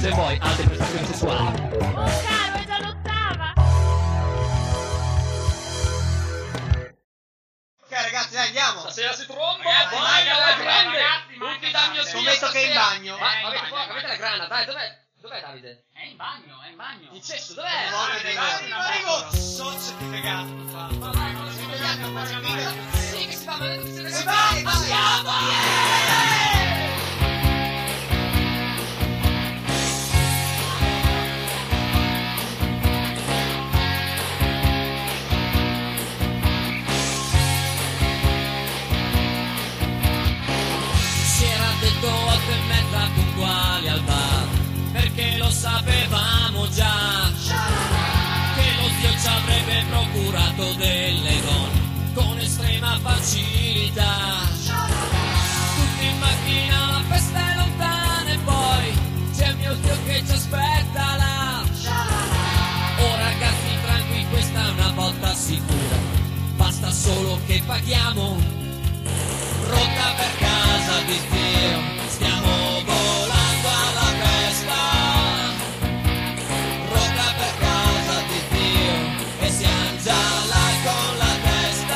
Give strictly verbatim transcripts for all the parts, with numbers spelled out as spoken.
Se vuoi altre prestazioni sessuali. Oh caro, è già l'ottava! Ok ragazzi, dai, andiamo. Stasera si tromba, Ragazzi, vai manca, alla manca, grande. ragazzi, Tutti dal mio Scommetto che è in bagno. Ma Eh, avete, in bagno, avete la grana, dai, dov'è? Dov'è Davide? È in bagno, è in bagno. Il cesso, dov'è? No, Davide, arrivo, dai, arrivo. Sozzo che cagato mi fa. Ma vai, ma si vediamo, ma si vede. Sì, che si va, ma detto che se ne si va. Vai, vai. Andiamo! Si era detto otto e mezza puntuali al bar, perché lo sapevamo già che lo zio ci avrebbe procurato delle donne con estrema facilità. Tutti in macchina, la festa è lontana e poi c'è mio zio che ci aspetta là. Oh ragazzi tranqui, questa è una volta sicura, basta solo che paghiamo. Rotta per casa di zio, stiamo volando alla festa. Rotta per casa di zio, e siamo già là con la testa.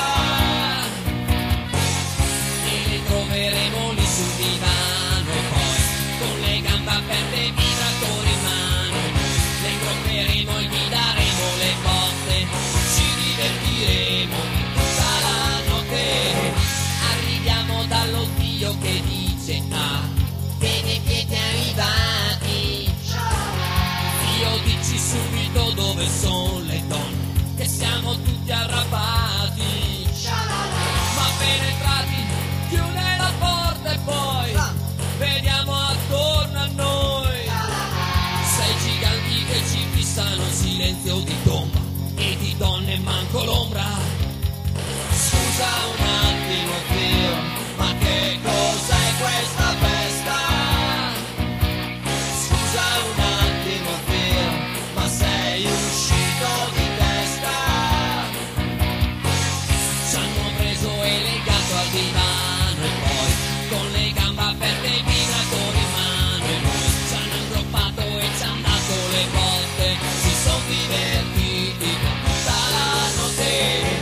E li troveremo lì sul divano e poi con le gambe aperte, vibratori in mano. Le ingropperemo e gli daremo le botte, ci divertiremo tutta la notte. Arriviamo dallo zio che dice ah, bene siete arrivati. Zio dici subito dove sono le donne, che siamo tutti arrabbiati. Ma penetrati, chiude la porta e poi vediamo attorno a noi sei giganti che ci fissano in silenzio di tomba, e di donne manco l'ombra. Scusa un attimo zio, ma che cos'è questa festa? Scusa un attimo zio, ma sei uscito di testa? Ci hanno preso e legato al divano e poi con le gambe aperte e vibratori in mano e noi ci hanno ingroppato e ci hanno dato le botte, si son divertiti tutta la notte.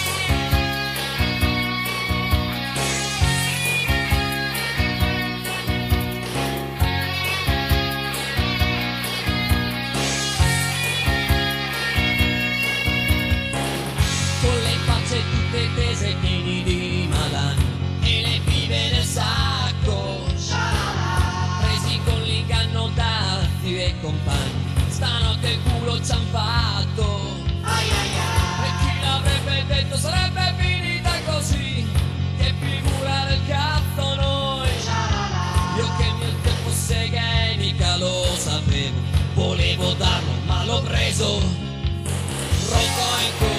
Con le facce tutte tese pieni di malanni e le pive nel sacco, presi con l'inganno da zio e compagni, stanotte il culo ci han fatto. E chi l'avrebbe detto sarebbe finita così, che figura del cazzo noi. Io che il mio tempo fosse gay mica lo sapevo, volevo darlo ma l'ho preso. Rocco in culo